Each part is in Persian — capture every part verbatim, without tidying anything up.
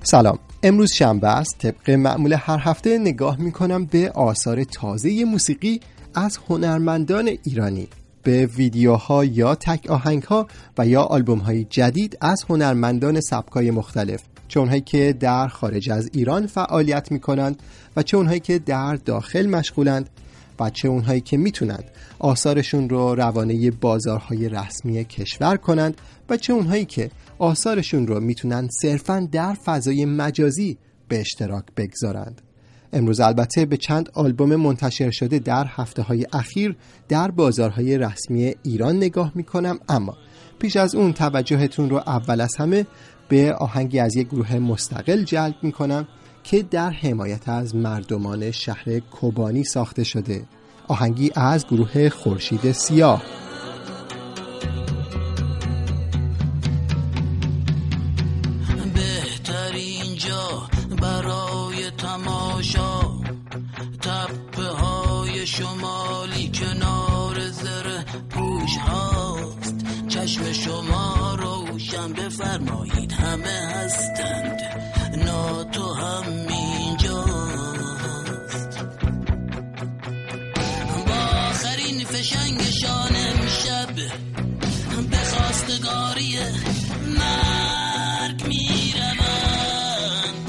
سلام، امروز شنبه است. طبق معمول هر هفته نگاه میکنم به آثار تازه موسیقی از هنرمندان ایرانی، به ویدیوها یا تک آهنگها و یا آلبومهای جدید از هنرمندان سبکای مختلف، چه اونهایی که در خارج از ایران فعالیت میکنند و چه اونهایی که در داخل مشغولند و چه اونهایی که میتونند آثارشون رو روانه بازارهای رسمی کشور کنند و چه اونهایی که آثارشون رو میتونن صرفاً در فضای مجازی به اشتراک بگذارند. امروز البته به چند آلبوم منتشر شده در هفته‌های اخیر در بازارهای رسمی ایران نگاه میکنم، اما پیش از اون توجهتون رو اول از همه به آهنگی از یک گروه مستقل جلب میکنم که در حمایت از مردمان شهر کوبانی ساخته شده. آهنگی از گروه خورشید سیاه. بهترین جا برای تماشا تپه های شمالی کنار زره پوش هاست. چشم شما روشن بفرمایید، همه هستند، ناتو هم اینجاست. با آخرین فشنگشان امشب به خواستگاری مرگ میروند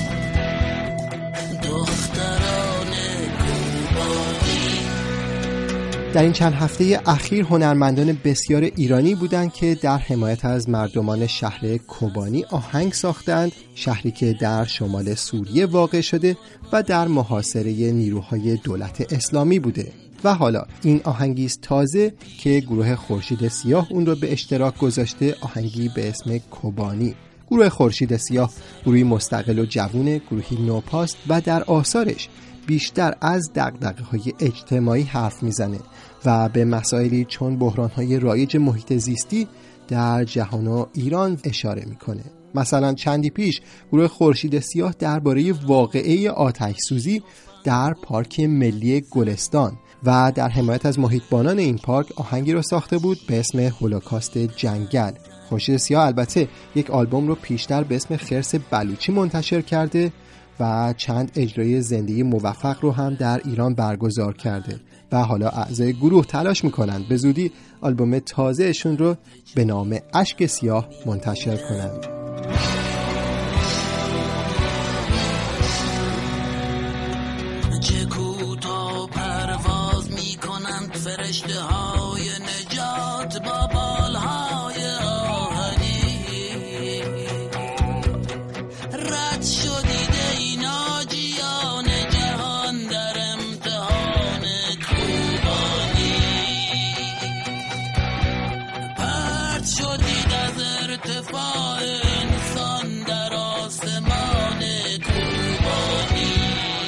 دختران کوبانی. در این چند هفته اخیر هنرمندان بسیار ایرانی بودند که در حمایت از مردمان شهر کوبانی آهنگ ساختند، شهری که در شمال سوریه واقع شده و در محاصره نیروهای دولت اسلامی بوده. و حالا این آهنگی است تازه که گروه خورشید سیاه اون رو به اشتراک گذاشته، آهنگی به اسم کوبانی. گروه خورشید سیاه گروهی مستقل و جوونه، گروهی نوپاست و در آثارش بیشتر از دغدغه‌های اجتماعی حرف میزنه و به مسائلی چون بحران‌های رایج محیط زیستی در جهان و ایران اشاره میکنه. مثلا چندی پیش گروه خورشید سیاه درباره واقعه آتش سوزی در پارک ملی گلستان و در حمایت از محیطبانان این پارک آهنگی رو ساخته بود به اسم هولوکاست جنگل. خورشید سیاه البته یک آلبوم رو پیشتر به اسم خرس بلوچی منتشر کرده و چند اجرای زندگی موفق رو هم در ایران برگزار کرده و حالا اعضای گروه تلاش میکنند به زودی آلبوم تازهشون رو به نام اشک سیاه منتشر کنند. چه کوتاه پرواز میکنند فرشته های نجات با بالهای آهنی. رد شدید اینا جیان جهان در امتحان کوبانی. پرد شدید از ارتفاع انسان در آسمان کوبانی.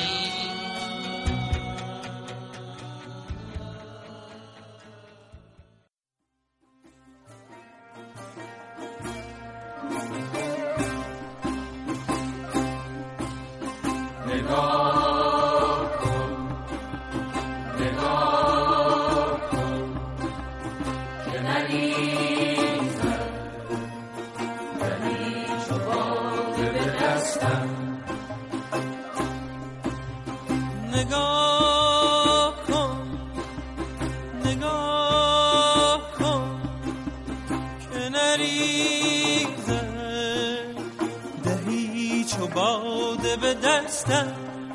نگاه کن نگاه کن که نریزه دهی چو باده به دستم.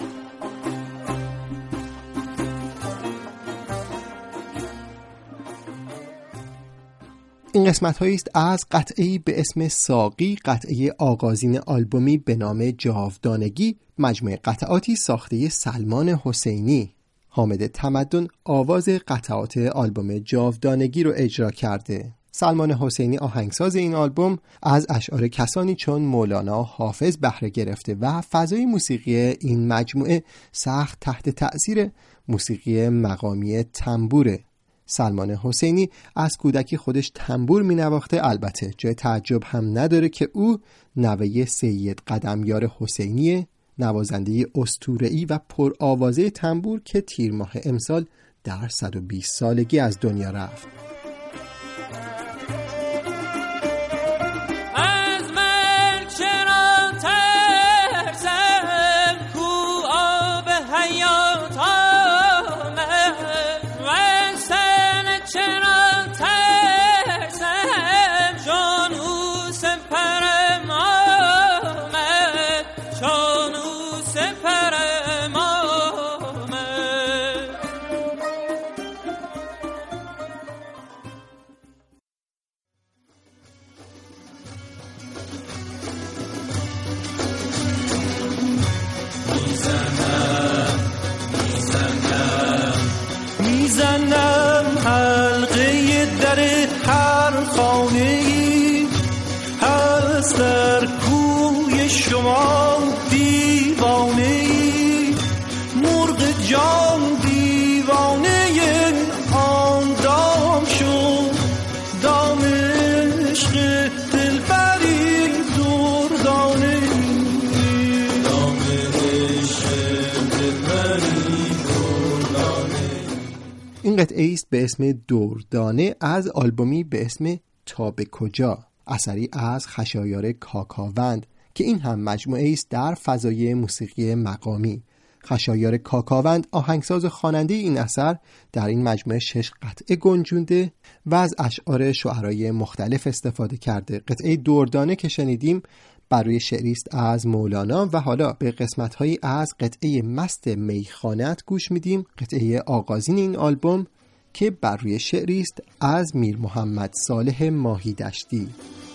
این قسمت هایی است از قطعه‌ای به اسم ساقی، قطعه آغازین آلبومی به نام جاودانگی، مجموعه قطعاتی ساخته سلمان حسینی. حامد تمدن آواز قطعات آلبوم جاودانگی رو اجرا کرده. سلمان حسینی آهنگساز این آلبوم از اشعار کسانی چون مولانا، حافظ بهره گرفته و فضای موسیقی این مجموعه سخت تحت تأثیر موسیقی مقامی تنبوره. سلمان حسینی از کودکی خودش تنبور می نواخته. البته جای تعجب هم نداره که او نوه سید قدمیار حسینی، نوازنده اسطوره‌ای و پرآوازه تنبور که تیر ماه امسال در صد و بیست سالگی از دنیا رفت. از من چرا شما دیوانه مرغ جان دیوانه آن دام شد دام عشق دلبری دردانه دام عشق دلبری دردانه. این قطعه است به اسم دردانه از آلبومی به اسم تا به کجا، اثری از خشایار کاکاوند که این هم مجموعه است در فضای موسیقی مقامی. خشایار کاکاوند آهنگساز و خواننده این اثر در این مجموعه شش قطعه گنجونده و از اشعار شعرای مختلف استفاده کرده. قطعه دردانه که شنیدیم بر روی شعری است از مولانا و حالا به قسمت‌هایی از قطعه مست میخانت گوش میدیم، قطعه آغازین این آلبوم که بر روی شعری است از میر محمد صالح ماهی دشتی.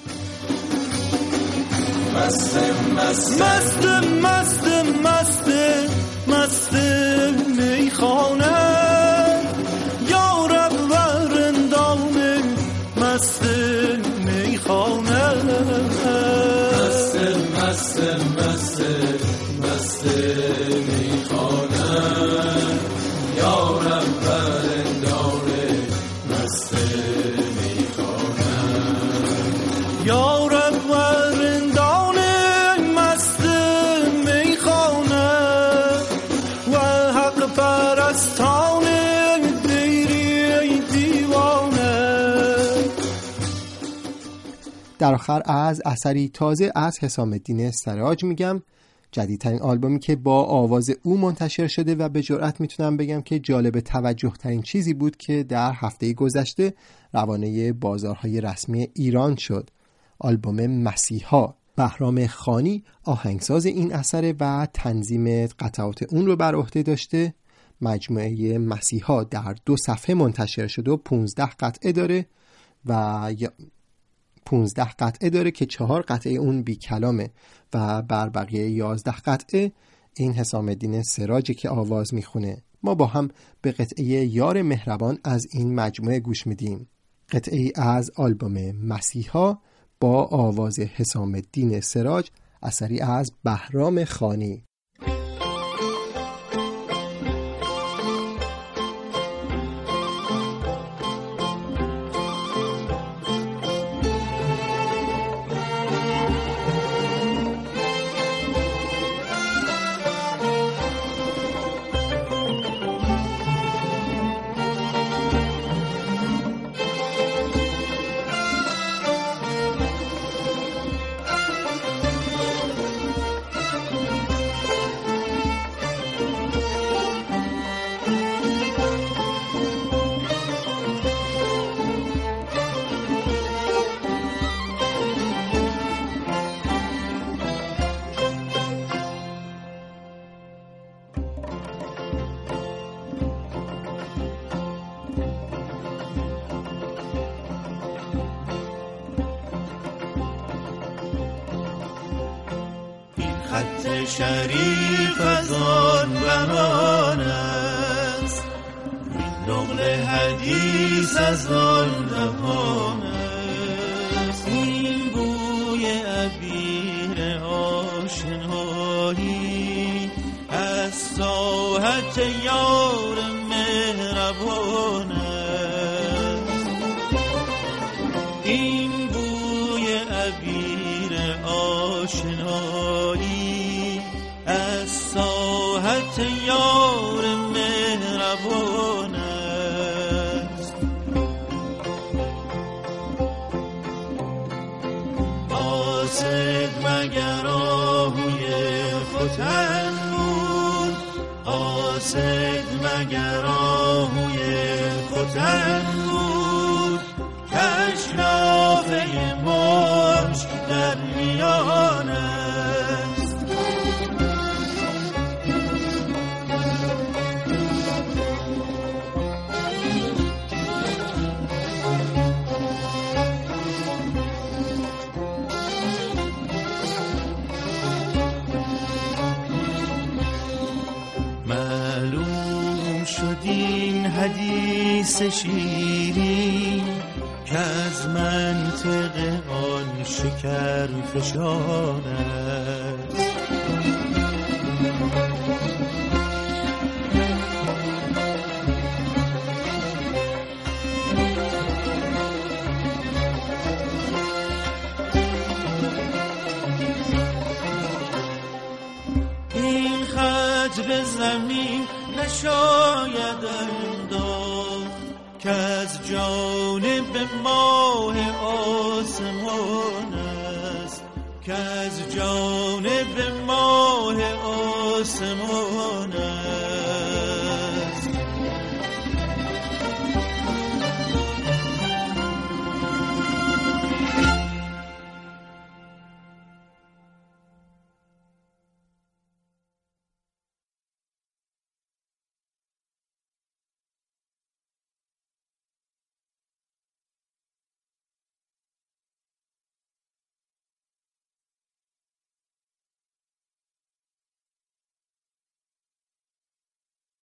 مست مست مست مست مست مست میخانه یا رب ورندام مست میخانه مست مست مست مست میخانه یا رب ورندام مست میخانه یا رب در آخر از اثری تازه از حسام الدین سراج میگم، جدیدترین آلبومی که با آواز او منتشر شده و به جرئت میتونم بگم که جالب توجه ترین چیزی بود که در هفته گذشته روانه بازارهای رسمی ایران شد. آلبوم مسیحا. بهرام خانی آهنگساز این اثر و تنظیم قطعات اون رو بر عهده داشته. مجموعه مسیحا در دو صفحه منتشر شده و پونزده قطعه داره و پونزده قطعه داره که چهار قطعه اون بی کلامه و بر بقیه یازده قطعه این حسام الدین سراجی که آواز میخونه. ما با هم به قطعه یار مهربان از این مجموعه گوش میدیم. قطعه از آلبوم مسیحا با آواز حسام الدین سراج، اثری از بهرام خانی. خط شریف از آن بهان است، این نقل حدیث از آن دهان است، این بوی عبیر آشنایی از ساحت یار مهربان است، این بوی عبیر آشنایی از ساحت یار مهربان است. قاصد مگر آهوی ختن بود، قاصد مگر آهوی ختن بود، کشنافه موج در میان است. معلوم شد این حدیث شیرین که از منطق آن شکر فشان است، قدر زمین نشاید انداخت، که از جانب ماه آسمان است، که از جانب ماه آسمان